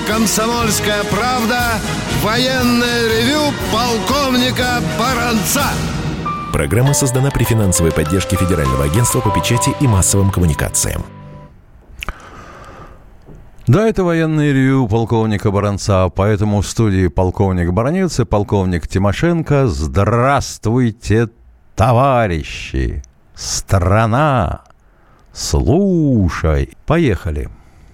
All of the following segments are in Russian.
«Комсомольская правда» военное ревю полковника Баранца. Программа создана при финансовой поддержке Федерального агентства по печати и массовым коммуникациям. Да, это военное ревью полковника Баранца, поэтому в студии полковник Баранец и полковник Тимошенко. Здравствуйте, товарищи! Страна! Слушай! Поехали!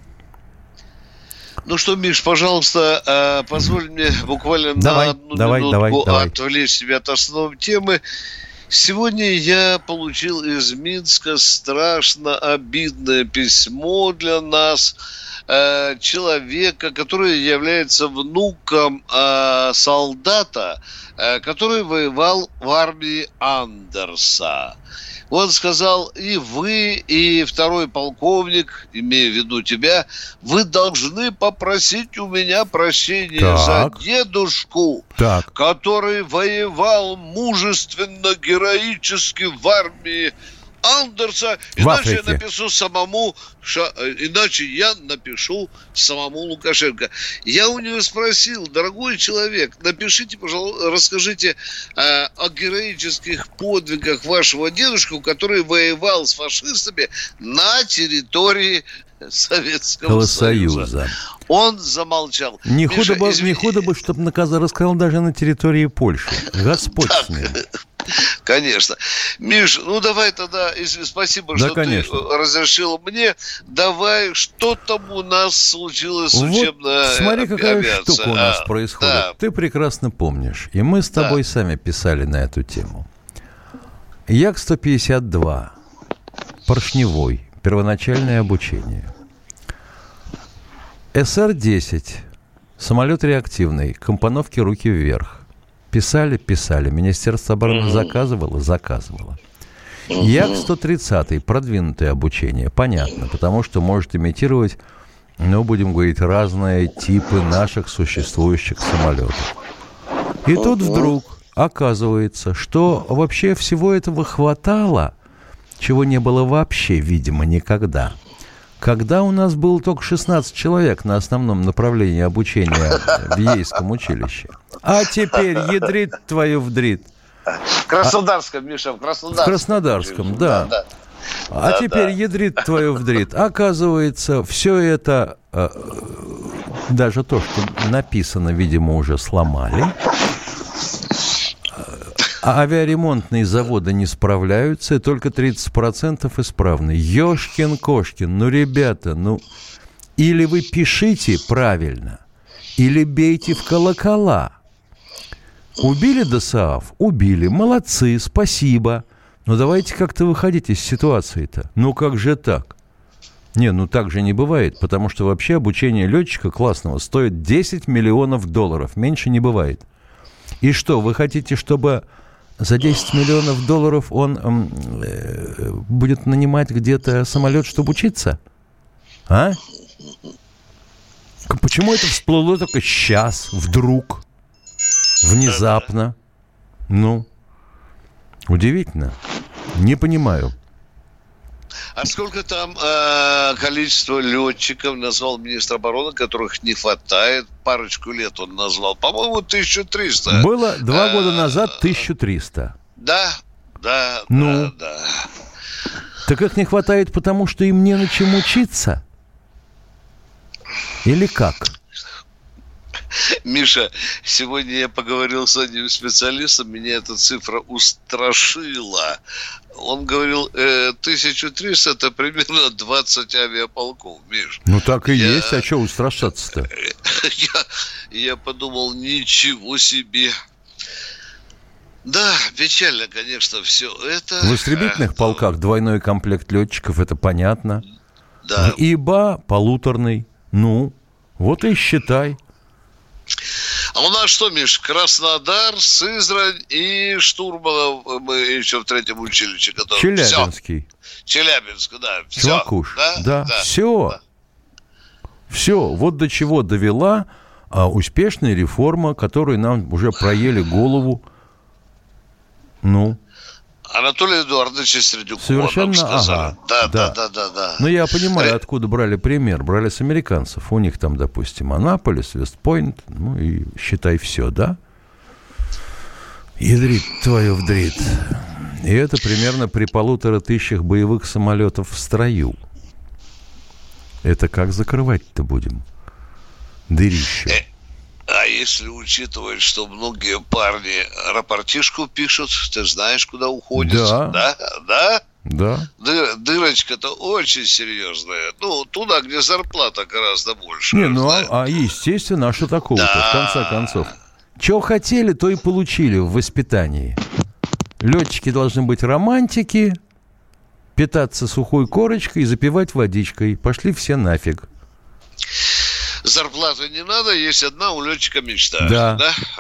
Ну что, Миш, пожалуйста, позволь мне буквально на одну минутку отвлечь себя от основной темы. Сегодня я получил из Минска страшно обидное письмо для нас человека, который является внуком солдата, который воевал в армии Андерса. Он сказал: и вы, и второй полковник, имея в виду тебя, вы должны попросить у меня прощения за дедушку, который воевал мужественно, героически в армии Андерса, иначе я напишу самому Лукашенко. Я у него спросил: дорогой человек, напишите, пожалуйста, расскажите о героических подвигах вашего дедушки, который воевал с фашистами на территории Советского Союза. Он замолчал. Не худо бы, чтобы наказал, рассказал даже на территории Польши. Господь с ним. Конечно. Миш, ну давай тогда, если спасибо, что ты разрешил мне, давай, что там у нас случилось с учебной смотри, какая штука у нас происходит. Да. Ты прекрасно помнишь, и мы с тобой сами писали на эту тему. Як-152, поршневой, первоначальное обучение. СР-10, самолет реактивный, компоновки руки вверх. Писали. Министерство обороны заказывало. Як-130, продвинутое обучение. Понятно, потому что может имитировать, будем говорить, разные типы наших существующих самолетов. И тут вдруг оказывается, что вообще всего этого хватало, чего не было вообще, видимо, никогда. Когда у нас было только 16 человек на основном направлении обучения в Ейском училище. А теперь ядрит твою вдрит. В Краснодарском, Миша, в Краснодарском, да. А теперь ядрит твою вдрит. Оказывается, все это, даже то, что написано, видимо, уже сломали. А авиаремонтные заводы не справляются, и только 30% исправны. Ёшкин-кошкин, ребята, или вы пишите правильно, или бейте в колокола. Убили ДОСААФ? Убили. Молодцы, спасибо. Но давайте как-то выходить из ситуации-то. Как же так? Так же не бывает, потому что вообще обучение летчика классного стоит $10 миллионов. Меньше не бывает. И что, вы хотите, чтобы за $10 миллионов он будет нанимать где-то самолет, чтобы учиться? А? Почему это всплыло только сейчас, вдруг, внезапно? Удивительно. Не понимаю. А сколько там количество летчиков назвал министр обороны, которых не хватает? Парочку лет он назвал. По-моему, 1300. Было 2 года назад 1300. Да. Так их не хватает, потому что им не на чем учиться? Или как? Миша, сегодня я поговорил с одним специалистом, меня эта цифра устрашила. Он говорил, 1300 это примерно 20 авиаполков, Миш. Так и есть, а что устрашаться-то? Я подумал, ничего себе. Да, печально, конечно, все это. В истребительных полках двойной комплект летчиков, это понятно. Да. ИБА полуторный. Вот и считай. А у нас что, Миш, Краснодар, Сызрань и Штурманов мы еще в 3-м училище. Челябинский. Челябинск, да. Чувакуш. Да. Все. Все. Вот до чего довела успешная реформа, которой нам уже проели голову. Анатолий Эдуардович Сердюкова. Совершенно, ага. Да. Ну, я понимаю, откуда брали пример. Брали с американцев. У них там, допустим, Анаполис, Вестпойнт, ну и считай все, да? Ядрит твою вдрит. И это примерно при 1500 боевых самолетов в строю. Это как закрывать-то будем? Дырище. А если учитывать, что многие парни рапортишку пишут, ты знаешь, куда уходят? Да? Дырочка-то очень серьезная. Ну, туда, где зарплата гораздо больше. Не, ну, естественно, а что такого-то, в конце концов? Чего хотели, то и получили в воспитании. Летчики должны быть романтики, питаться сухой корочкой и запивать водичкой. Пошли все нафиг. Зарплаты не надо, есть одна у летчика мечта. Да.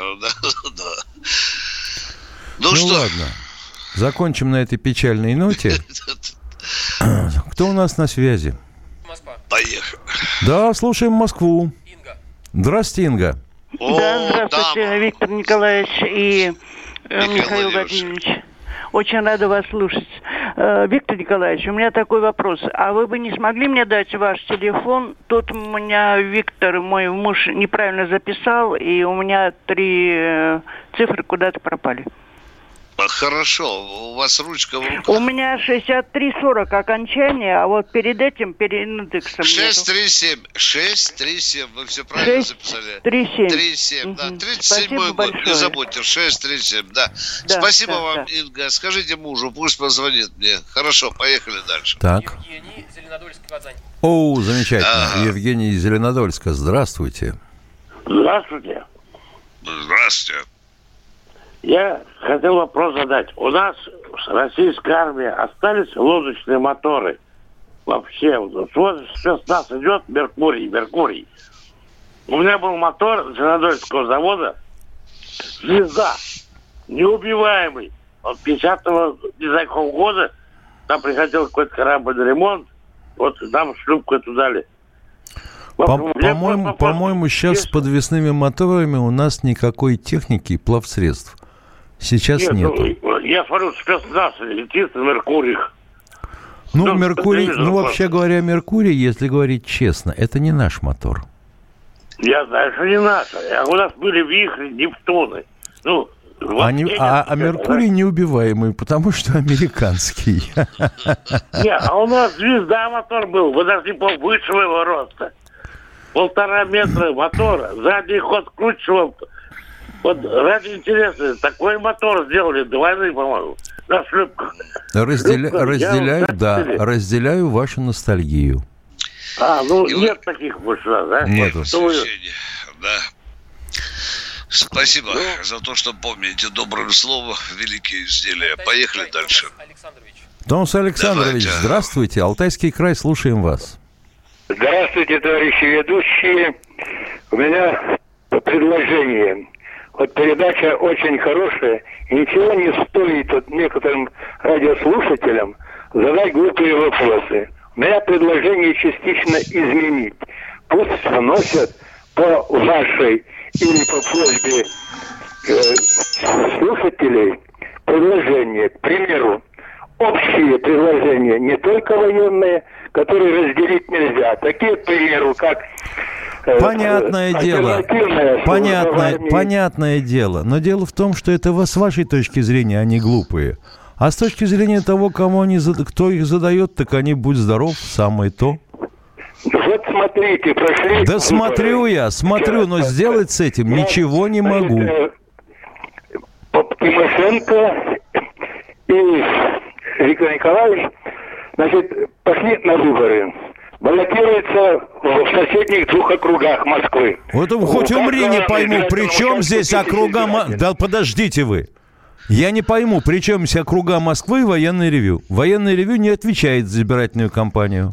Ну что? Ладно. Закончим на этой печальной ноте. Кто у нас на связи? Москва. Поехали. Да, слушаем Москву. Инга. Здравствуйте, Инга. Здравствуйте, Виктор Николаевич и Михаил Владимирович. Очень рада вас слушать. Виктор Николаевич, у меня такой вопрос. А вы бы не смогли мне дать ваш телефон? Тут у меня Виктор, мой муж, неправильно записал, и у меня 3 цифры куда-то пропали. Хорошо, у вас ручка в руках. У меня 6340 окончание, а вот перед этим, перед индексом... 637, вы все правильно записали. 37, да, 37-й год, не забудьте, 637, да. Спасибо вам, Инга, скажите мужу, пусть позвонит мне. Хорошо, поехали дальше. Так. Евгений, Зеленодольск, Казань. О, замечательно. Евгений из Зеленодольска, здравствуйте. Здравствуйте. Здравствуйте. Я хотел вопрос задать. У нас в российской армии остались лодочные моторы? Вообще, вот сейчас у нас идет Меркурий. У меня был мотор Зеленодольского завода «Звезда», неубиваемый. От 50-го, не знаю, какого года, там приходил какой-то корабль на ремонт, вот нам шлюпку эту дали. По-моему, сейчас с подвесными моторами у нас никакой техники и плавсредств. Сейчас нету. Я смотрю, спецназ летит на Меркуриях. Меркурий, вообще говоря, Меркурий, если говорить честно, это не наш мотор. Я знаю, что не наш. У нас были вихри, Нептуны. А Меркурий неубиваемый, потому что американский. Нет, а у нас «Звезда» мотор был, вы даже не высшего его роста. 1,5 метра мотора, задний ход кручивал. Вот ради интереса, такой мотор сделали до войны, по-моему, на шлюпках. Разделяю вашу ностальгию. Нет таких больше, да? Нету. Да. Спасибо за то, что помните добрым словом великие изделия. Поехали дальше. Томас Александрович, здравствуйте. Алтайский край, слушаем вас. Здравствуйте, товарищи ведущие. У меня предложение. Вот передача очень хорошая, и ничего не стоит вот некоторым радиослушателям задать глупые вопросы. У меня предложение частично изменить. Пусть вносят по вашей или по просьбе слушателей предложения. К примеру, общие предложения, не только военные, которые разделить нельзя. Такие, к примеру, как... Понятное дело. Но дело в том, что это с вашей точки зрения они глупые. А с точки зрения того, кто их задает, так они, будь здоров, самое то. Вот смотрите, прошли... Да смотрю, но сделать с этим ничего не могу. Тимошенко и Виктор Николаевич, пошли на выборы. Баллотируется в соседних 2 округах Москвы. Вот хоть умри, не пойму, при чем здесь округа... Да подождите вы. Я не пойму, при чем здесь округа Москвы и военное ревью. Военное ревью не отвечает за избирательную кампанию.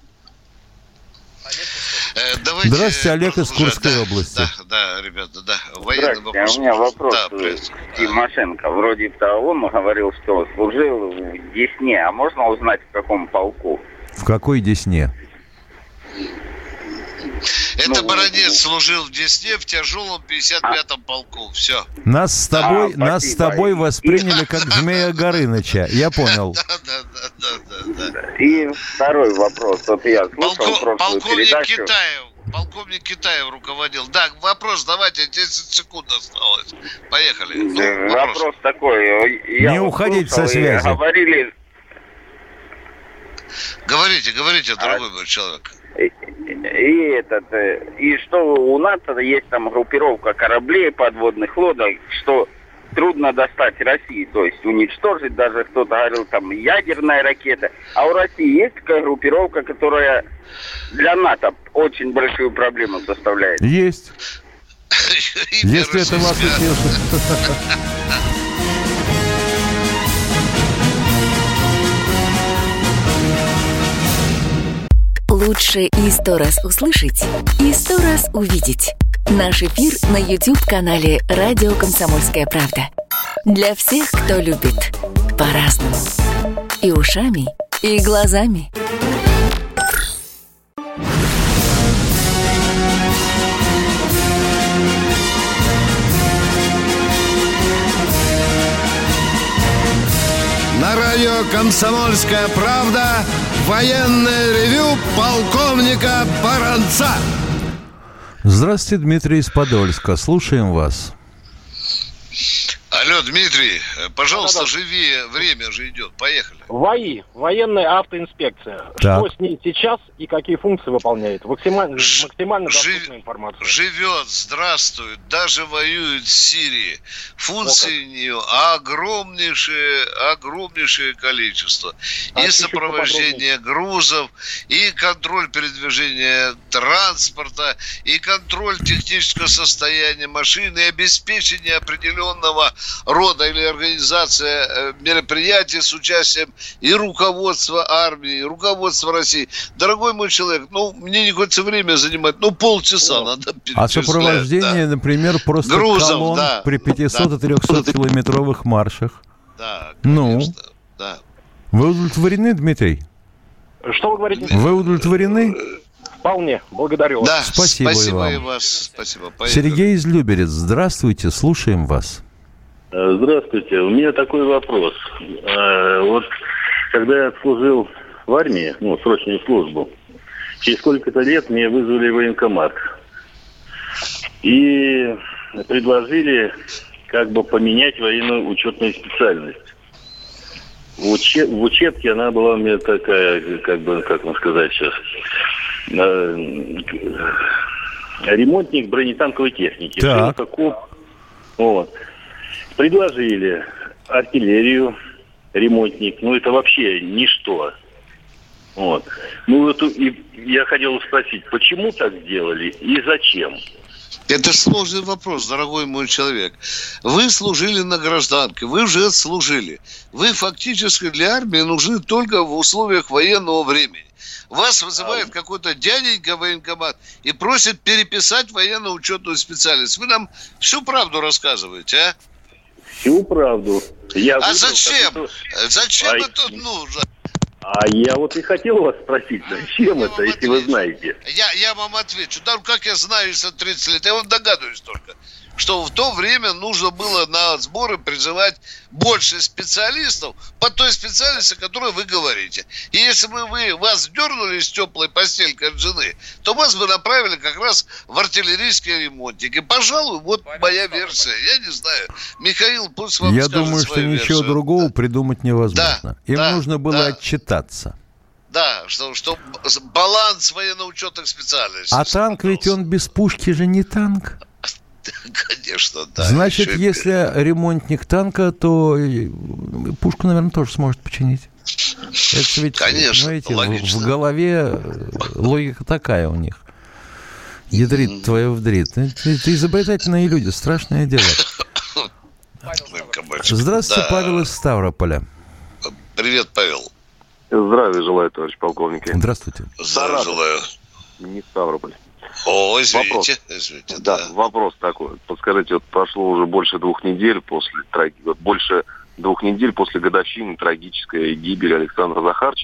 Здравствуйте, Олег из Курской области. Да, ребята, да. Здравствуйте, у меня вопрос к Тимошенко. Вроде-то он говорил, что служил в Десне. А можно узнать, в каком полку? В какой Десне? Это Баранец служил в Десне в тяжелом 55-м полку. Все. Нас с тобой восприняли как Змея Горыныча. Я понял. Да. И второй вопрос. Вот я слушал прошлую передачу. Полковник Китаев руководил. Да, вопрос давайте, 10 секунд осталось. Поехали. Вопрос такой. Не уходите со связи. Говорите, дорогой мой человек. И что у НАТО есть там группировка кораблей, подводных лодок, что трудно достать России, то есть уничтожить, даже кто-то говорил, там, ядерная ракета. А у России есть такая группировка, которая для НАТО очень большую проблему составляет? Есть. Если это вас утешит. Лучше и 100 раз услышать, и 100 раз увидеть. Наш эфир на YouTube-канале «Радио Комсомольская правда». Для всех, кто любит по-разному. И ушами, и глазами. На радио «Комсомольская правда» военное ревю полковника Баранца. Здравствуйте, Дмитрий из Подольска. Слушаем вас. Алло, Дмитрий, пожалуйста, живее, время же идет. Поехали. ВАИ, военная автоинспекция. Так. Что с ней сейчас и какие функции выполняет? Максимально доступную информацию. Живет, здравствует, даже воюет в Сирии. Функции у нее огромнейшее количество. И сопровождение грузов, и контроль передвижения транспорта, и контроль технического состояния машины, и обеспечение определенного рода или организация мероприятий с участием и руководства армии, и руководства России. Дорогой мой человек, мне не хочется время занимать, полчаса надо перечислять. А сопровождение, например, просто грузов, колонн при 500 и 300 километровых маршах. Да, конечно. Да. Вы удовлетворены, Дмитрий? Что вы говорите? Вы удовлетворены? Вполне, благодарю вас. Да, спасибо и вас. Спасибо. Сергей из Люберец, здравствуйте, слушаем вас. Здравствуйте. У меня такой вопрос. Вот когда я служил в армии, срочную службу, через сколько-то лет меня вызвали в военкомат. И предложили поменять военную учетную специальность. В учебке она была у меня такая, как вам сказать сейчас, ремонтник бронетанковой техники. Так. Вот. Предложили артиллерию, ремонтник. Это вообще ничто. Вот. И я хотел спросить, почему так сделали и зачем? Это сложный вопрос, дорогой мой человек. Вы служили на гражданке, вы уже отслужили. Вы фактически для армии нужны только в условиях военного времени. Вас вызывает какой-то дяденька в военкомат и просит переписать военно-учетную специальность. Вы нам всю правду рассказываете, а? Всю правду. Зачем? Зачем это нужно? А я и хотел вас спросить, зачем это, если вы знаете? Я вам отвечу. Да, как я знаю, если 30 лет, я догадываюсь только, что в то время нужно было на сборы призывать больше специалистов по той специальности, о которой вы говорите. И если бы вас дернули из теплой постельки от жены, то вас бы направили как раз в артиллерийский ремонтик. И, пожалуй, моя версия. Я не знаю. Михаил, пусть вам скажет свою версию. Я думаю, что ничего другого придумать невозможно. Им нужно было отчитаться. Да, что баланс военно-учетных специальностей. А танк ведь он без пушки же не танк. Конечно, да. Значит, если ремонтник танка, то пушку, наверное, тоже сможет починить. Это ведь, конечно, в голове логика такая у них. Ядрит твоя вдрит. Это изобретательные люди, страшное дело. Здравствуйте, Павел из Ставрополя. Привет, Павел. Здравия желаю, товарищ полковник. Здравствуйте. Здравия желаю. Не Ставрополь. Извините. Да, вопрос такой. Подскажите, прошло уже больше 2 недель после годовщины трагической гибели Александра Захарченко.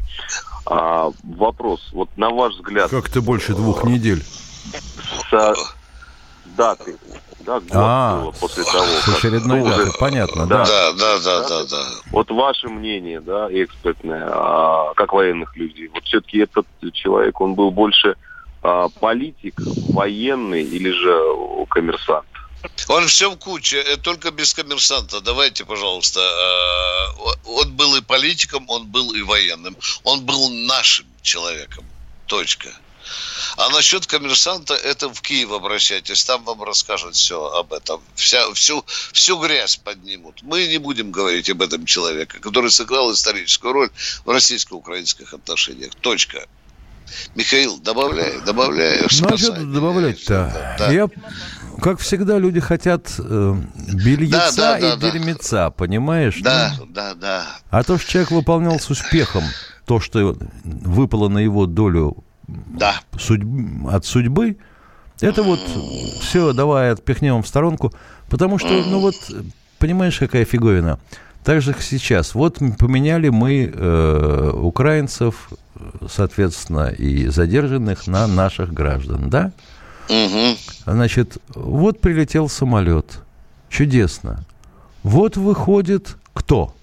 Вопрос. Вот на ваш взгляд... Как-то больше 2 недель. С даты. Да, год было после того, с очередной даты, понятно, да. Да. Вот ваше мнение, да, экспертное, как военных людей. Вот все-таки этот человек, он был больше политик, военный или же коммерсант? Он все в куче, только без коммерсанта. Давайте, пожалуйста. Он был и политиком, он был и военным. Он был нашим человеком. Точка. А насчет коммерсанта, это в Киев обращайтесь, там вам расскажут все об этом. Всю грязь поднимут. Мы не будем говорить об этом человеке, который сыграл историческую роль в российско-украинских отношениях. Точка. Михаил, добавляй. Ну, а что тут добавлять-то? Да. Как всегда, люди хотят бельеца и дерьмеца, понимаешь? Да. А то, что человек выполнял с успехом то, что выпало на его долю от судьбы, это вот все, давай отпихнем в сторонку, потому что, понимаешь, какая фиговина. Так же, как сейчас. Вот поменяли мы украинцев, соответственно, и задержанных на наших граждан, да? Значит, вот прилетел самолет. Чудесно. Вот выходит кто?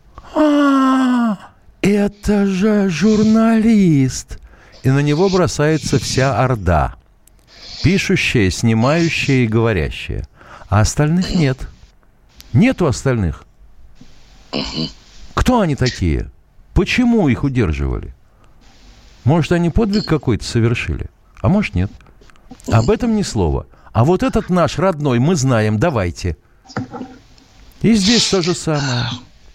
Это же журналист. И на него бросается вся орда. Пишущая, снимающая и говорящая. А остальных нет. Нету остальных. Кто они такие? Почему их удерживали? Может, они подвиг какой-то совершили? А может, нет. Об этом ни слова. А вот этот наш родной, мы знаем, давайте. И здесь то же самое.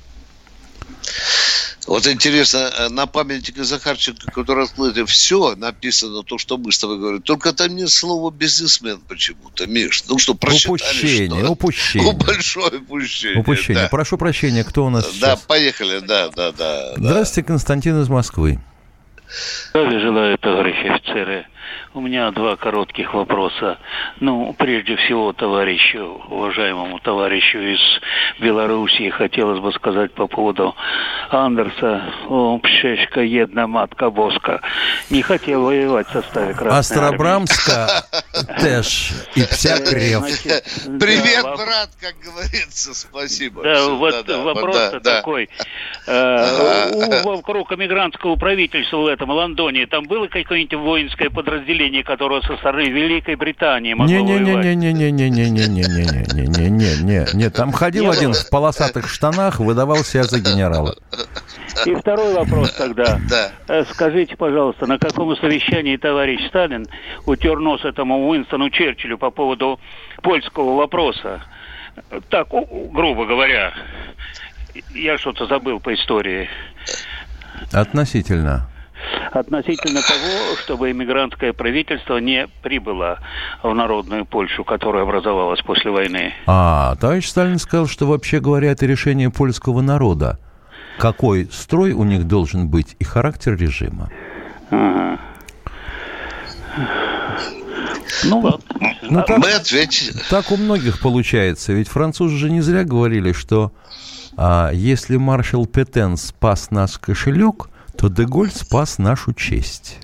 Вот интересно, на памятнике Захарченко, который открыто, все написано, то, что мы с тобой говорим. Только там нет слова бизнесмен почему-то, Миш. Ну что, просчитали, Упущение. Большое упущение. Да. Прошу прощения, кто у нас сейчас? Да, поехали, да. Здравствуйте, Константин из Москвы. Здравия желаю, товарищи офицеры. У меня 2 коротких вопроса. Прежде всего, уважаемому товарищу из Белоруссии хотелось бы сказать по поводу Андерса. Пшешка, една матка боска. Не хотел воевать в составе Красной Армии. Астрабрамска теж и пся крев. Привет, брат, как говорится, спасибо. Вопрос такой. Вокруг эмигрантского правительства в этом Лондоне, там было какое-нибудь воинское подразделение, которое со стороны Великой Британии могло воевать? Не, там ходил один в полосатых штанах, выдавал себя за генерала. И второй вопрос тогда. Скажите, пожалуйста, на каком совещании товарищ Сталин утер нос этому Уинстону Черчиллю по поводу польского вопроса? Так, грубо говоря. Я что-то забыл по истории. Относительно того, чтобы эмигрантское правительство не прибыло в народную Польшу, которая образовалась после войны. Товарищ Сталин сказал, что, вообще говоря, это решение польского народа. Какой строй у них должен быть и характер режима. Ага. Так у многих получается. Ведь французы же не зря говорили, что если маршал Петен спас наш кошелек, то Деголь спас нашу честь.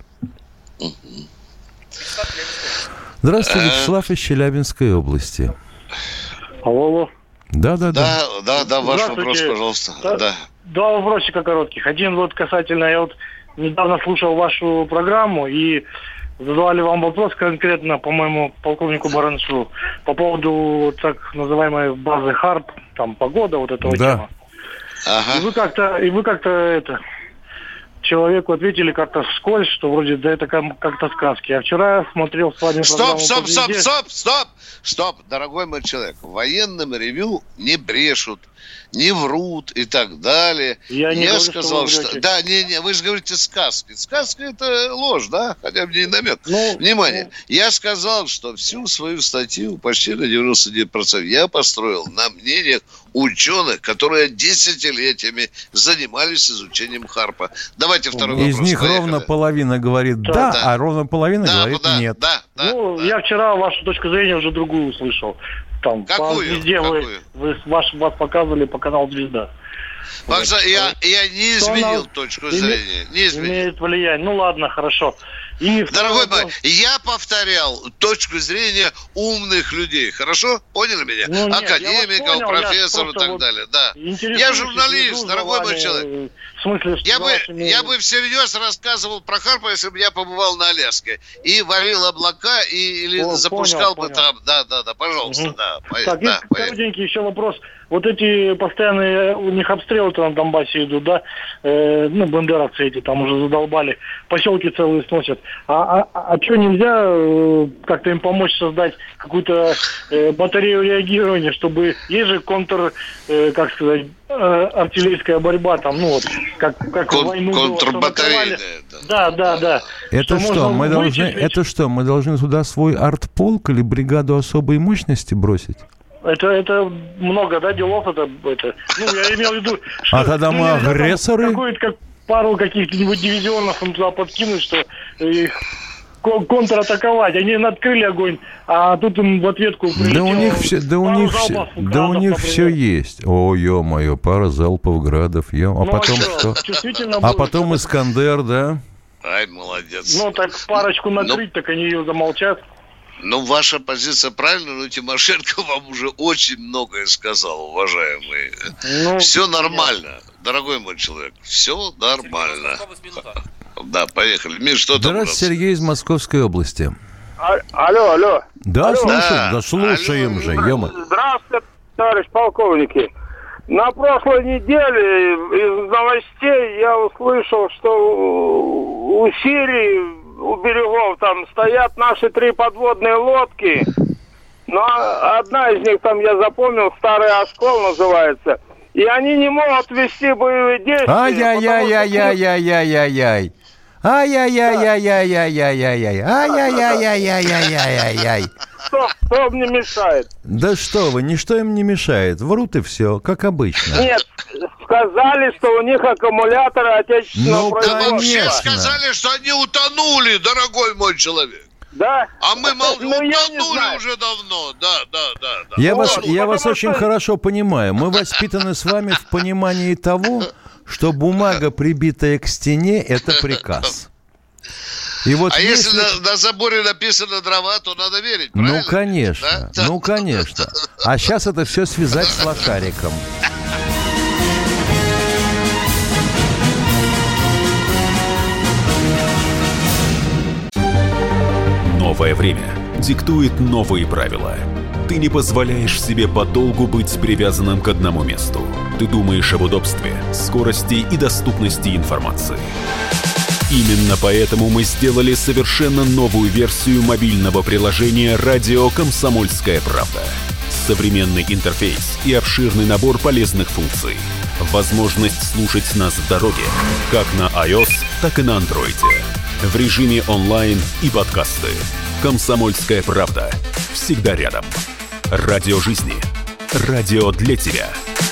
Здравствуйте, Вячеслав из Челябинской области. Алло. Да, ваш вопрос, пожалуйста. Два вопросика коротких. Один касательно, я недавно слушал вашу программу и задавали вам вопрос конкретно, по-моему, полковнику Баранцу по поводу так называемой базы ХАРП, там погода, этого тема. Ага. И вы как-то человеку ответили как-то вскользь, что вроде это как-то сказки. А вчера я смотрел с вами программу... Стоп, дорогой мой человек. В военном ревью не брешут, не врут и так далее. Я сказал, что... Да, вы же говорите сказки. Сказка – это ложь, да? Хотя бы не намек. Внимание. Я сказал, что всю свою статью, почти на 99%, я построил на мнениях ученых, которые десятилетиями занимались изучением ХАРПа. Давайте второй вопрос. Из них ровно половина говорит «да», а ровно половина говорит «нет». Я вчера вашу точку зрения уже другую услышал. Там, какую? Везде вы вас показывали по каналу «Звезда». Я не изменил точку зрения. Не изменил. Имеет влияние. Ну ладно, хорошо. Дорогой мой, я повторял точку зрения умных людей. Хорошо? Поняли меня? Нет, академиков, профессоров и так далее. Да. Я журналист, дорогой мой человек. В смысле, я бы всерьез рассказывал про Харпа, если бы я побывал на Аляске. И варил облака, или запускал бы там. Да, пожалуйста. Так, коротенький еще вопрос. Вот эти постоянные, у них обстрелы-то на Донбассе идут, да? Бандеровцы эти там уже задолбали. Поселки целые сносят. А что, нельзя как-то им помочь создать какую-то батарею реагирования, чтобы... Есть же артиллерийская борьба, там, как войну... Контрбатарейная. Да. Это что, мы должны туда свой артполк или бригаду особой мощности бросить? Это много, да, делов, это. Я имел в виду, что... А тогда мы агрессоры? Пару каких-нибудь дивизионов им туда подкинуть, что их контратаковать. Они открыли огонь, а тут им в ответку прилетело... Да у них все есть. О, ё-моё, пара залпов градов. А потом что? А потом Искандер, да? Ай, молодец. Так парочку накрыть, так они ее замолчат. Ваша позиция правильная, но Тимошенко вам уже очень многое сказал, уважаемый. Все нормально, дорогой мой человек, все нормально. Да, поехали. Миш, что там? Здравствуйте, Сергей из Московской области. Алло. Да, слушаем же, ё-моё. Здравствуйте, товарищ полковники. На прошлой неделе из новостей я услышал, что у Сирии... У берегов там стоят наши 3 подводные лодки. Но одна из них, там я запомнил, Старый Оскол называется. И они не могут вести боевые действия. Ай-яй-яй-яй-яй-яй-яй-яй. Ай-яй-яй-яй-яй-яй-яй-яй-яй-яй-яй. Кто мне мешает? Да что вы, ничто им не мешает. Врут и все, как обычно. Нет, сказали, что у них аккумуляторы отечественного производства. Вообще сказали, что они утонули, дорогой мой человек. Да? А мы утонули уже давно. Да. Я вас очень хорошо понимаю. Мы воспитаны с вами в понимании того, что бумага, прибитая к стене, это приказ. И вот если на заборе написано дрова, то надо верить, правильно? Конечно. А сейчас это все связать с лошариком. Новое время диктует новые правила. Ты не позволяешь себе подолгу быть привязанным к одному месту. Ты думаешь об удобстве, скорости и доступности информации. Именно поэтому мы сделали совершенно новую версию мобильного приложения «Радио Комсомольская правда». Современный интерфейс и обширный набор полезных функций. Возможность слушать нас в дороге, как на iOS, так и на Android. В режиме онлайн и подкасты. «Комсомольская правда». Всегда рядом. Радио жизни. Радио для тебя.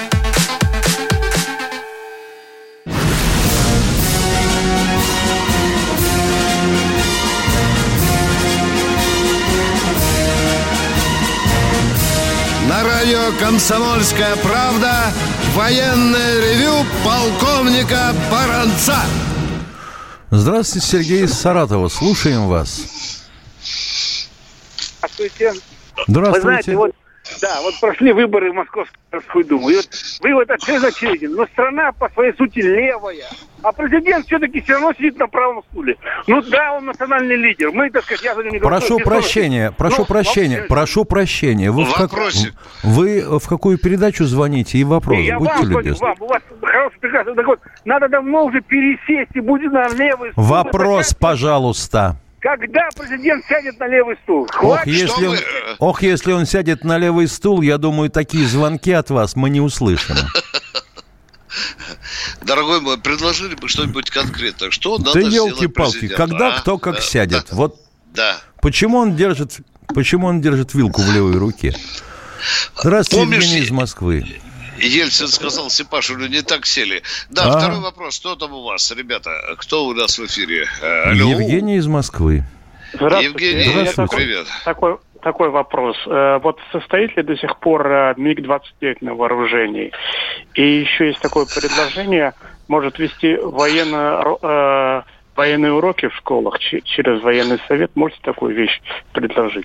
На радио «Комсомольская правда» военное ревю полковника Баранца. Здравствуйте, Сергей из Саратова. Слушаем вас. Здравствуйте. Здравствуйте. Вы знаете, вот прошли выборы в Московскую городскую думу. И вывод очевиден. Но страна по своей сути левая. А президент все-таки все равно сидит на правом стуле. Он национальный лидер. Мы, так сказать, я за ним не говорю. Прошу прощения. Вы в какую передачу звоните? И вопрос, будьте любезны. У вас хороший приказ. Так вот, надо давно уже пересесть и будет на левый стул. Вопрос, пожалуйста. Когда президент сядет на левый стул? Если он сядет на левый стул, я думаю, такие звонки от вас мы не услышим. Дорогой мой, предложили бы что-нибудь конкретное. Что надо сделать елки-палки, когда кто как сядет. Да. Вот почему он держит вилку в левой руке? Здравствуйте, Евгений из Москвы. Ельцин сказал Сипашину, не так сели. Да, второй вопрос. Кто там у вас, ребята? Кто у нас в эфире? Алло. Евгений из Москвы. Евгений, привет. Такой вопрос. Вот состоит ли до сих пор МиГ-29 на вооружении? И еще есть такое предложение, может вести военные уроки в школах через военный совет. Можете такую вещь предложить?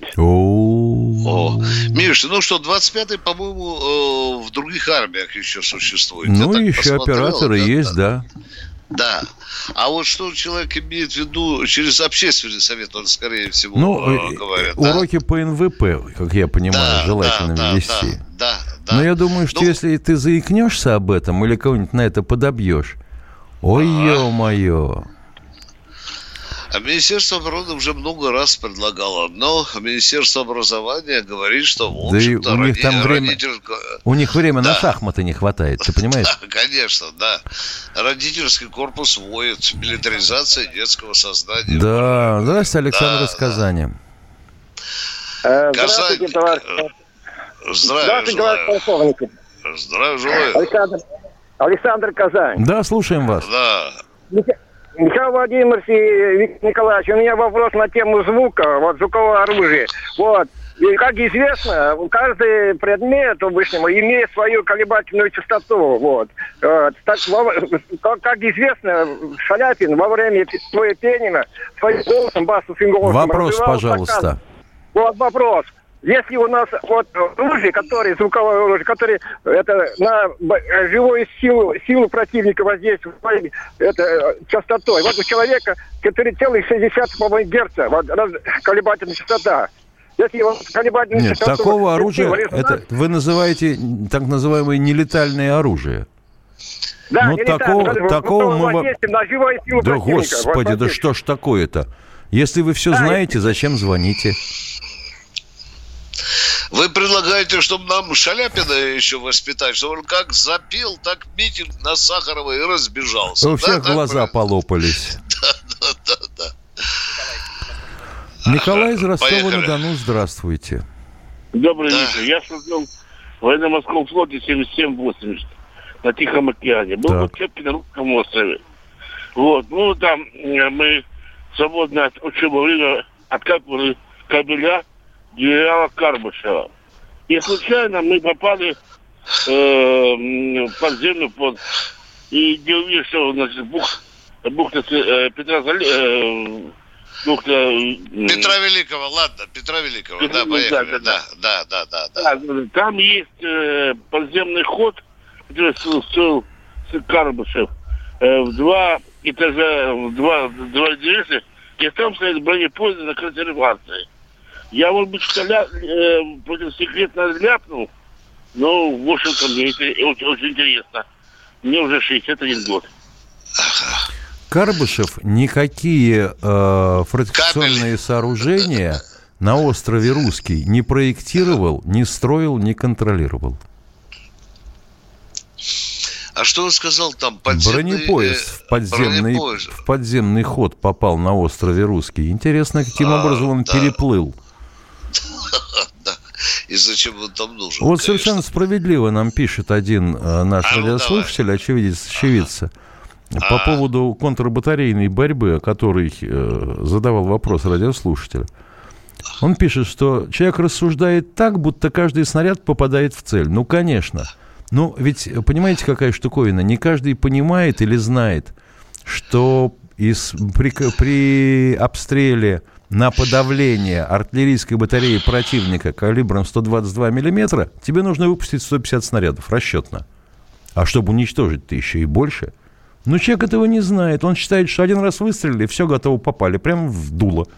Миш, ну что, 25-й, по-моему, в других армиях еще существует. Ну, еще операторы есть, да. Да. А вот что человек имеет в виду через общественный совет, он, скорее всего, говорит. Уроки по НВП, как я понимаю, желательно вести. Да. Но я думаю, что если ты заикнешься об этом или кого-нибудь на это подобьешь, ой, ё-моё. А Министерство обороны уже много раз предлагало, но Министерство образования говорит, что, в общем-то, у них там у них времени на шахматы не хватает, ты понимаешь? Да, конечно, да. Родительский корпус воет, милитаризация детского сознания. Да, здравствуйте, Александр из Казани. Здравствуйте, товарищ. Здравствуйте, товарищ полковник. Здравия желаю. Александр, Казань. Да, слушаем вас. Да. Михаил Владимирович и Виктор Николаевич, у меня вопрос на тему звука, вот звукового оружия. Вот. И, как известно, каждый предмет обычно имеет свою колебательную частоту. Вот. Как известно, Шаляпин во время своего пения своим голосом, басовым голосом... Вопрос, пожалуйста. Вот вопрос. Если у нас вот оружие, звуковое оружие, которое на живую силу противника воздействует частотой. Вот у человека 4,6 Гц, колебательная частота. Если его колебательная частота... такого оружия, это вы называете так называемое нелетальное оружие. Да, такого мы... на живую силу да, противника. господи, да что ж такое-то? Если вы все знаете, зачем звоните? Вы предлагаете, чтобы нам Шаляпина еще воспитать, чтобы он как запел, так митинг на Сахарова и разбежался. У всех глаза полопались. Да. Николай из Ростова-на-Дону, здравствуйте. Добрый вечер. Я служил в военно-морском флоте 77-80 на Тихом океане. Был в учебке на Русском острове. Вот. Ну, там мы свободно от учебы время откапывали кабеля генерала Карбышева. И случайно мы попали в подземный пост. И не увидели, что, значит, бухта Петра Великого, ладно, Петра Великого, да, поехали. Да. Там есть подземный ход, который строил Карбышев, в 2 этажа, в 2 дверцы, и там стоит бронепоезд на консервации. Я, может быть, против секретно ляпнул, но, в общем-то, мне это очень интересно. Мне уже 61 год. Карбышев никакие фортификационные сооружения на острове Русский не проектировал, не строил, не контролировал. А что он сказал там? Бронепоезд в подземный ход попал на острове Русский. Интересно, каким образом он переплыл. Да. И зачем он там нужен? Вот совершенно справедливо нам пишет один наш радиослушатель, очевидец. По поводу контрбатарейной борьбы, о которой задавал вопрос радиослушатель. Он пишет, что человек рассуждает так, будто каждый снаряд попадает в цель. Ну, конечно. Но ведь, понимаете, какая штуковина? Не каждый понимает или знает, что при обстреле на подавление артиллерийской батареи противника калибром 122 миллиметра тебе нужно выпустить 150 снарядов, расчетно. А чтобы уничтожить-то еще и больше... Но человек этого не знает. Он считает, что один раз выстрелили, и все, готово, попали. Прямо в дуло.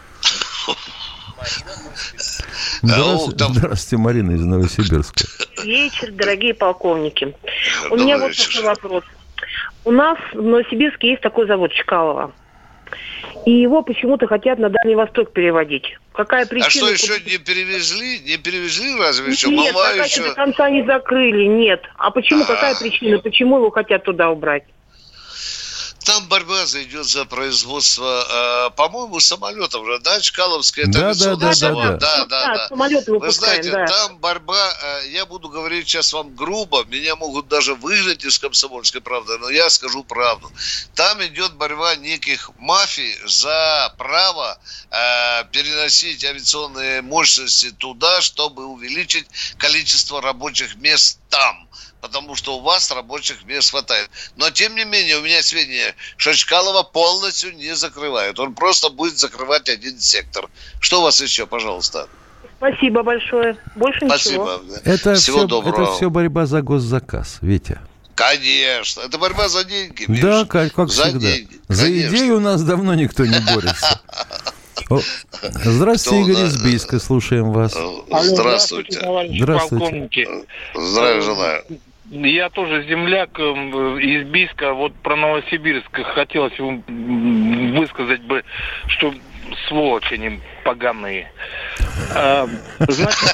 Здравствуйте, Марина из Новосибирска. Вечер, дорогие полковники. У меня вот такой вопрос. У нас в Новосибирске есть такой завод Чкалова. И его почему-то хотят на Дальний Восток переводить. Какая причина? А что, еще не перевезли? Не перевезли разве еще? Нет, пока еще до конца не закрыли, нет. А почему, какая причина? Почему его хотят туда убрать? Там борьба зайдет за производство, по-моему, самолетов же, да, Чкаловская авиационный завод. Да. Самолеты выпускаем, вы знаете, там борьба, я буду говорить сейчас вам грубо, меня могут даже выгнать из «Комсомольской правды», но я скажу правду. Там идет борьба неких мафий за право переносить авиационные мощности туда, чтобы увеличить количество рабочих мест там. потому что у вас рабочих мест хватает. Но, тем не менее, у меня сведения, что Чкалова полностью не закрывают. Он просто будет закрывать один сектор. Что у вас еще, пожалуйста? Спасибо большое. Больше Спасибо. ничего. Это Всего доброго. Это все борьба за госзаказ, Витя. Конечно. Это борьба за деньги, Миш. Да, как за всегда. Деньги. За Конечно. идею у нас давно никто не борется. Здравствуйте, Игорь из Бийска, слушаем вас. Здравствуйте. Здравствуйте. Полковники. Здравия желаю. Я тоже земляк из Бийска. Вот про Новосибирск хотелось высказать бы, что сволочи они поганые. Значит,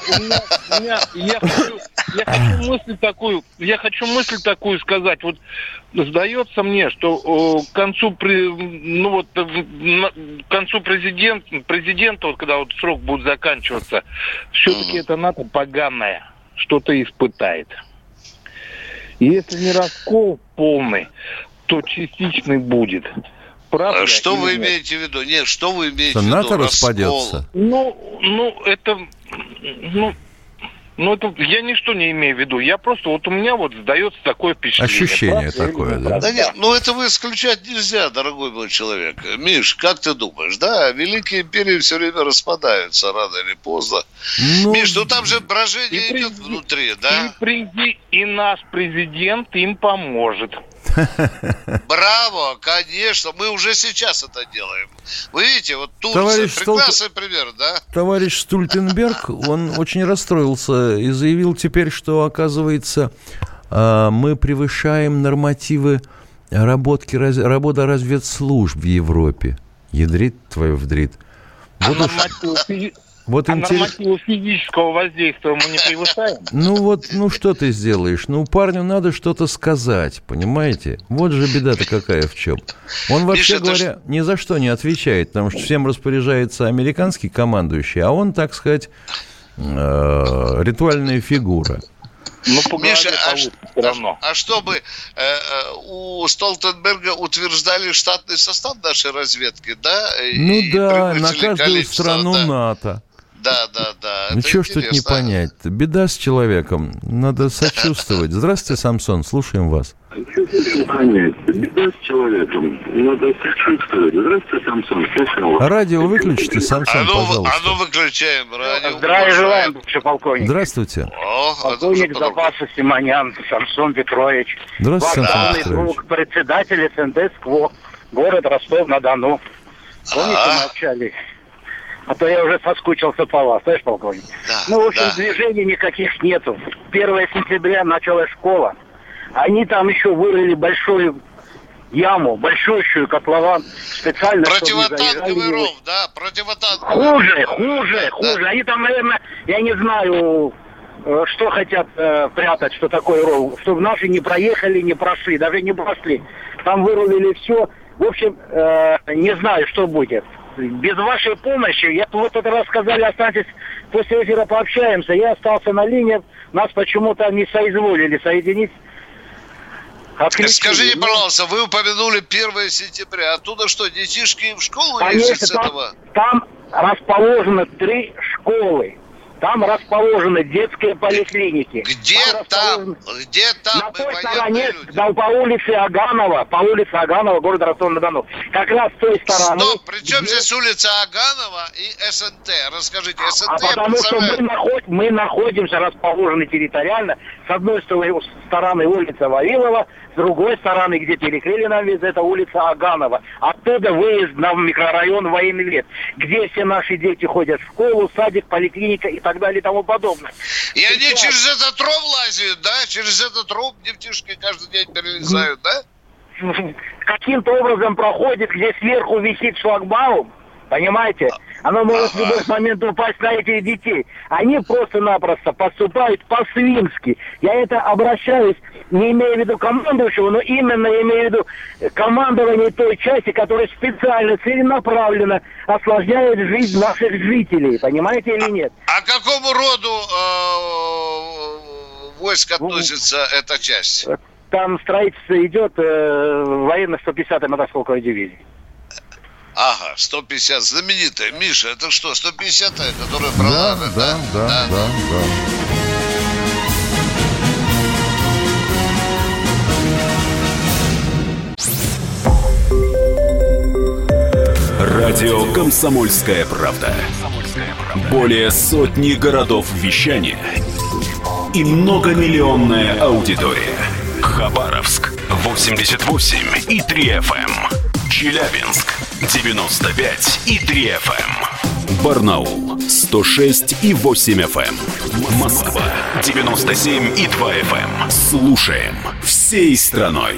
я хочу мысль такую сказать. Вот сдается мне, что к концу президента, вот когда вот срок будет заканчиваться, все-таки это НАТО поганое что-то испытает. Если не раскол полный, то частичный будет. Правда, что вы имеете в виду? Нет, что вы имеете в виду? НАТО распадется. Это я ничто не имею в виду. Я просто, вот у меня вот сдается такое впечатление. Ощущение такое, да? Да нет, этого исключать нельзя, дорогой мой человек. Миш, как ты думаешь, да, великие империи все время распадаются, рано или поздно. Миш, там же брожение идет внутри, да? И наш президент им поможет. Браво, конечно, мы уже сейчас это делаем. Вы видите, вот Турция, прекрасный пример, да? Товарищ Стольтенберг, он очень расстроился и заявил теперь, что, оказывается, мы превышаем нормативы работы разведслужб в Европе. Ядрит твою вдрит. Нормативы физического воздействия мы не превышаем? Что ты сделаешь? Парню надо что-то сказать, понимаете? Вот же беда-то какая в чем. Он, вообще говоря, ни за что не отвечает, потому что всем распоряжается американский командующий, а он, так сказать, ритуальная фигура. Миша, а чтобы у Столтенберга утверждали штатный состав нашей разведки, да? На каждую страну НАТО. Да. Чего ж тут не понять-то? Беда с человеком. Надо сочувствовать. Здравствуйте, Самсон, слушаем вас. Беда с человеком. Надо сочувствовать. Здравствуйте, Самсон, слушаем вас. Радио выключите, Самсон, пожалуйста. Выключаем радио. Здравия желаем, бывший полковник. Здравствуйте. Полковник запаса Симонян, Самсон Петрович. Здравствуйте, Самсон Петрович. Друг, председатель СНД СКВО, город Ростов-на-Дону. Помните, мы общались? А то я уже соскучился по вас, знаешь, полковник? В общем, движений никаких нету. 1 сентября началась школа. Они там еще вырыли большую яму, большущую котлован специально. Противотанковый ров, да? Противотанковый. Хуже. Они там, наверное, я не знаю, что хотят прятать, что такое ров. Чтобы наши не проехали, не прошли, даже не прошли. Там вырубили все. В общем, не знаю, что будет. Без вашей помощи, вот это рассказали, останьтесь, после эфира пообщаемся. Я остался на линии, нас почему-то не соизволили соединить. Скажите, пожалуйста, вы упомянули 1 сентября. Оттуда что, детишки в школу ездят с этого? Там расположено 3 школы. Там расположены детские поликлиники. Где там? На той стороне, по улице Аганова, город Ростов-на-Дону. Как раз с той стороны. Стоп, при чем здесь улица Аганова и СНТ? Расскажите, СНТ... потому что мы находимся расположены территориально. С одной стороны улица Вавилова, с другой стороны, где перекрыли нам весь, это улица Аганова. Оттуда выезд на микрорайон Военвет, где все наши дети ходят в школу, садик, поликлиника и так далее и тому подобное. И они через этот ров лазят, да? Через этот ров детишки каждый день перелезают, да? Каким-то образом проходит, где сверху висит шлагбаум, понимаете? Оно может в любой момент упасть на этих детей. Они просто-напросто поступают по-свински. Я это обращаюсь, не имея в виду командующего, но именно имею в виду командование той части, которая специально, целенаправленно осложняет жизнь наших жителей. Понимаете или нет? А к какому роду войск относится эта часть? Там строительство идет военных 150-й мотострелковой дивизии. Ага, 150, знаменитая. Миша, это что, 150-я, которая брала? Да. Радио «Комсомольская правда». Более сотни городов вещания и многомиллионная аудитория. Хабаровск 88,3 FM. Челябинск 95,3 FM. Барнаул 106,8 FM. Москва 97,2 FM. Слушаем всей страной.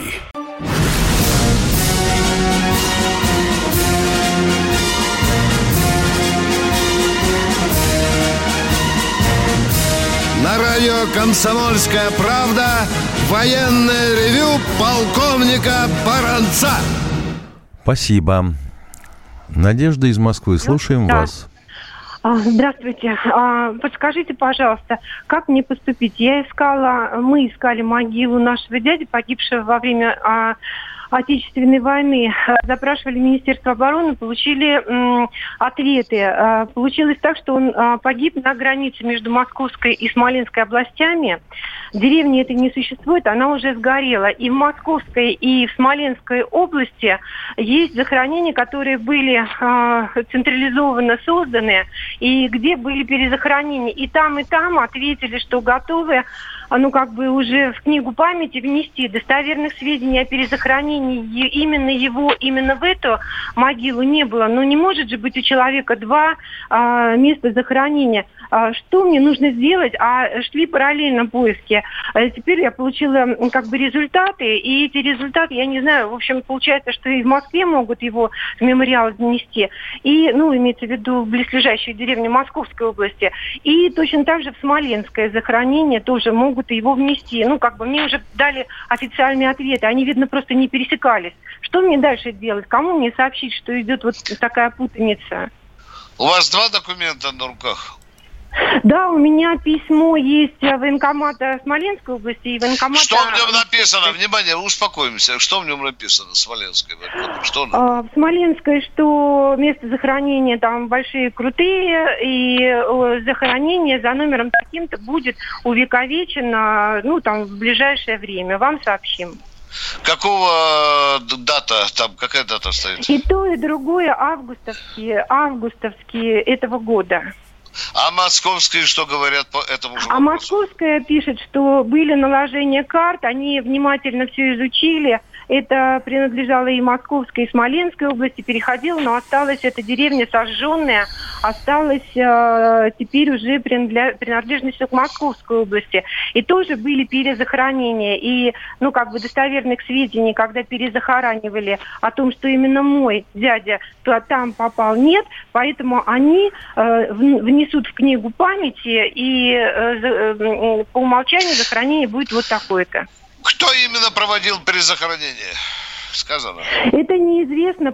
На радио «Комсомольская правда» военное ревю полковника Баранца. Спасибо. Надежда из Москвы. Слушаем вас. Здравствуйте. Подскажите, пожалуйста, как мне поступить? Мы искали могилу нашего дяди, погибшего во время Отечественной войны, запрашивали Министерство обороны, получили ответы. Получилось так, что он погиб на границе между Московской и Смоленской областями. Деревни этой не существует, она уже сгорела. И в Московской, и в Смоленской области есть захоронения, которые были централизованно созданы, и где были перезахоронения. И там ответили, что готовы уже в книгу памяти внести достоверных сведений о перезахоронении именно в эту могилу не было. Но не может же быть у человека два места захоронения. Что мне нужно сделать? Шли параллельно поиски. Теперь я получила результаты, и эти результаты, я не знаю, в общем, получается, что и в Москве могут его в мемориал занести, и, имеется в виду в близлежащую деревню Московской области, и точно так же в Смоленское захоронение тоже могут его внести. Мне уже дали официальные ответы, они, видно, просто не пересекались. Что мне дальше делать? Кому мне сообщить, что идет вот такая путаница? У вас два документа на руках? Да, у меня письмо есть военкомата Смоленской области и военкомата... Что в нем написано? Внимание, успокоимся. Что в нем написано, Смоленской? В Смоленской, что место захоронения там большие, крутые, и захоронение за номером таким-то будет увековечено, в ближайшее время. Вам сообщим. Какого дата? Там какая дата стоит? И то, и другое августовские этого года. А московские что говорят по этому же вопросу? А московская пишет, что были наложения карт, они внимательно все изучили. Это принадлежало и Московской, и Смоленской области, переходило, но осталась эта деревня сожженная, осталась теперь уже принадлежностью к Московской области. И тоже были перезахоронения. И, достоверных сведений, когда перезахоранивали о том, что именно мой дядя там попал, нет. Поэтому они внесут в книгу памяти, и по умолчанию захоронение будет вот такое-то. Кто именно проводил перезахоронение? Сказано. Это неизвестно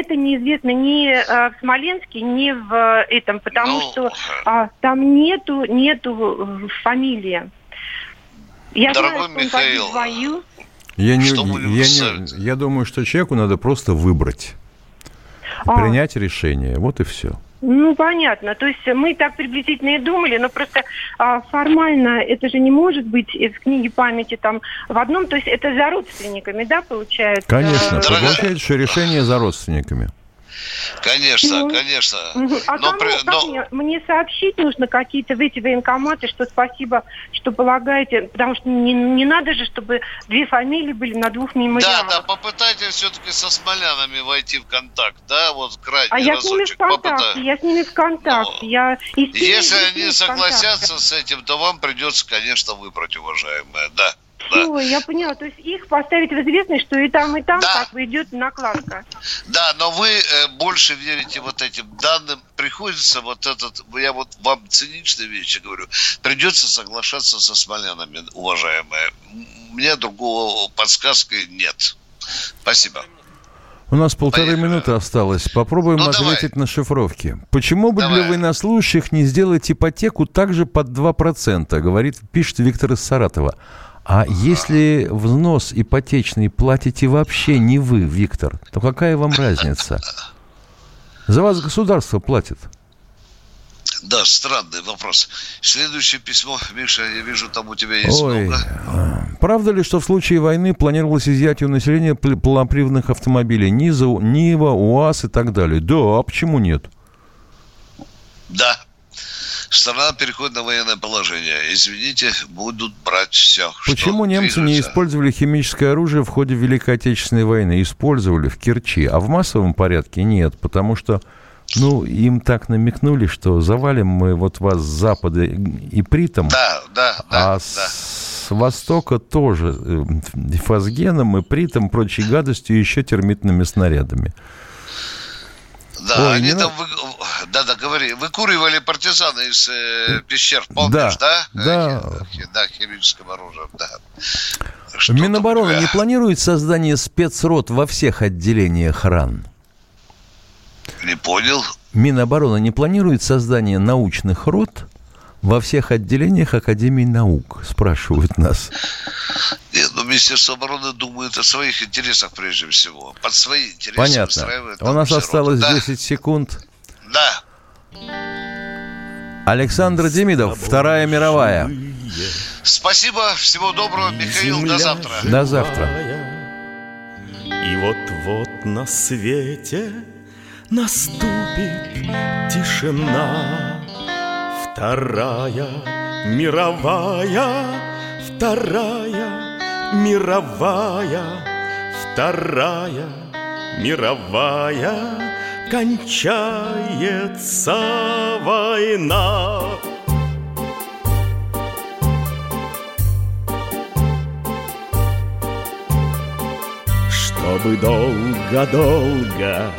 ни в Смоленске, ни в этом, потому что там нету фамилии. Я Дорогой знаю, Михаил, я думаю, что человеку надо просто выбрать, принять решение, вот и все. Понятно. То есть мы так приблизительно и думали, но просто формально это же не может быть в книге памяти там в одном, то есть это за родственниками, да, получается? Конечно, получается решение за родственниками. Конечно. Мне сообщить нужно какие-то в эти военкоматы, что спасибо, что полагаете, потому что не надо же, чтобы две фамилии были на двух мемориалах. Да, попытайтесь все-таки со смолянами войти в контакт, да, вот крайний я разочек. Я с ними в контакте. Если они согласятся с этим, то вам придется, конечно, выбрать, уважаемая, да. Все, я поняла. То есть их поставить в известность, что и там идет накладка. Да, но вы больше верите вот этим данным. Приходится я вам циничные вещи говорю, придется соглашаться со смолянами, уважаемые. У меня другого подсказки нет. Спасибо. У нас 1,5 минуты осталось. Попробуем ответить на шифровки. Почему бы для военнослужащих не сделать ипотеку также под 2%, пишет Виктор из Саратова. А если взнос ипотечный платите вообще не вы, Виктор, то какая вам разница? За вас государство платит. Да, странный вопрос. Следующее письмо, Миша, я вижу, там у тебя есть много. Правда ли, что в случае войны планировалось изъятие у населения полноприводных автомобилей? Нива, УАЗ и так далее. Да, а почему нет? Да. Страна переходит на военное положение. Извините, будут брать все. Почему немцы не использовали химическое оружие в ходе Великой Отечественной войны? Использовали в Керчи, а в массовом порядке нет, потому что им так намекнули, что завалим мы вот вас с запада и притом, с востока тоже фосгеном и притом, прочей гадостью, и еще термитными снарядами. Да, они там, говори, выкуривали партизаны из пещер, помнишь, да? Да, химическим оружием, да. Минобороны не планирует создание спецрот во всех отделениях РАН? Не понял. Минобороны не планирует создание научных рот во всех отделениях Академии наук, спрашивают нас. Нет, Министерство обороны думает о своих интересах прежде всего. Под свои интересы. Понятно. У нас осталось 10 секунд. Да. Александр Демидов, Вторая мировая. Спасибо, всего доброго, Михаил, до завтра. До завтра. И вот-вот на свете наступит тишина. Вторая мировая, Вторая мировая, Вторая мировая, кончается война. Чтобы долго-долго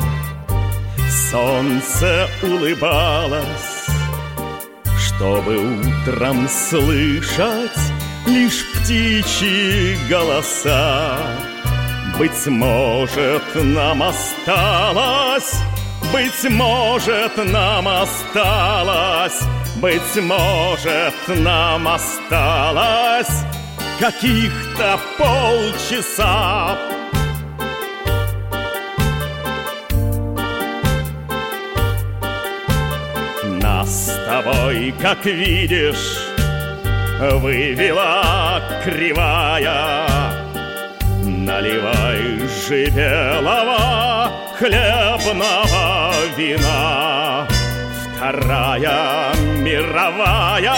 солнце улыбалось, чтобы утром слышать лишь птичьи голоса. Быть может, нам осталось, быть может, нам осталось, быть может, нам осталось каких-то полчаса. Нас с тобой, как видишь, вывела кривая. Наливай же белого хлебного вина. Вторая мировая,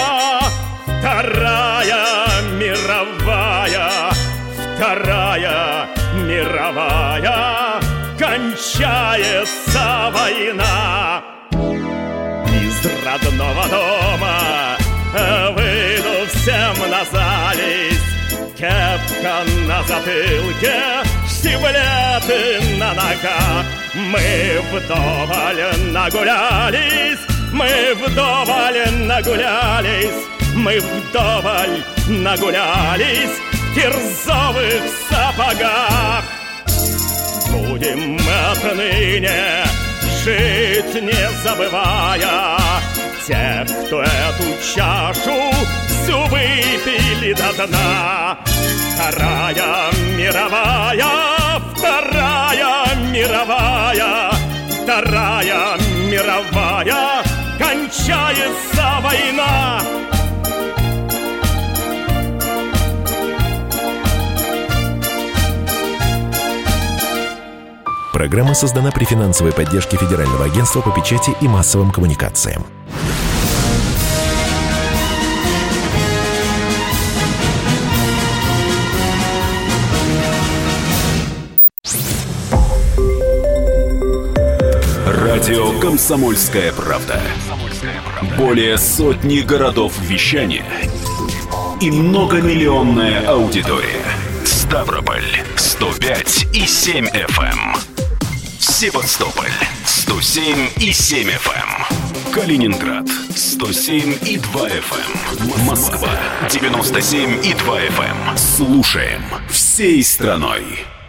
Вторая мировая, Вторая мировая, кончается война. Из родного дома выйду всем на зависть. Кепка на затылке, штиблеты на ногах. Мы вдоволь нагулялись, мы вдоволь нагулялись, мы вдоволь нагулялись в кирзовых сапогах. Будем мы отныне жить, не забывая тех, кто эту чашу всю выпили до дна. Вторая мировая, Вторая мировая, Вторая мировая, кончается война. Программа создана при финансовой поддержке Федерального агентства по печати и массовым коммуникациям. Радио «Комсомольская правда». Более сотни городов вещания и многомиллионная аудитория. Ставрополь 105,7 FM. Севастополь 107,7 FM. Калининград 107,2 FM. Москва 97,2 FM. Слушаем всей страной.